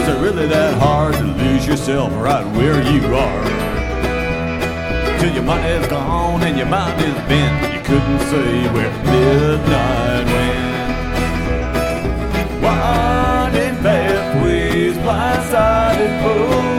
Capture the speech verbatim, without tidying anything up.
it really that hard to lose yourself right where you are? Till your money is gone and your mind is bent, you couldn't say where midnight went. Winding pathways, blindsided fools.